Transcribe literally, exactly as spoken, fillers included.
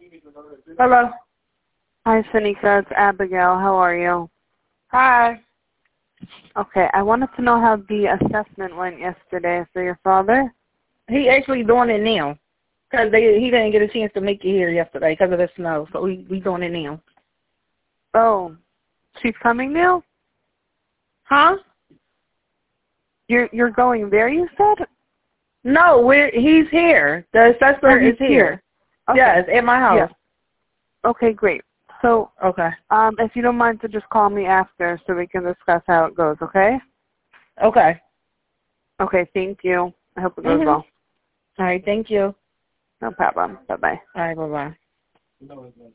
Hello. Hi, Sanika. It's Abigail. How are you? Hi. Okay, I wanted to know how the assessment went yesterday for your father. He actually doing it now because they he didn't get a chance to make it here yesterday because of the snow. So we we doing it now. Oh, she's coming now? Huh? You're you're going there, you said? No, we're he's here. The assessor Oh, he's is here. here. Okay. Yes, at my house. Yeah. Okay, great. So, Okay. um, if you don't mind to just call me after so we can discuss how it goes, okay? Okay. Okay, thank you. I hope it goes Mhm. well. All right. Thank you. No problem. Bye-bye. All right. Bye bye.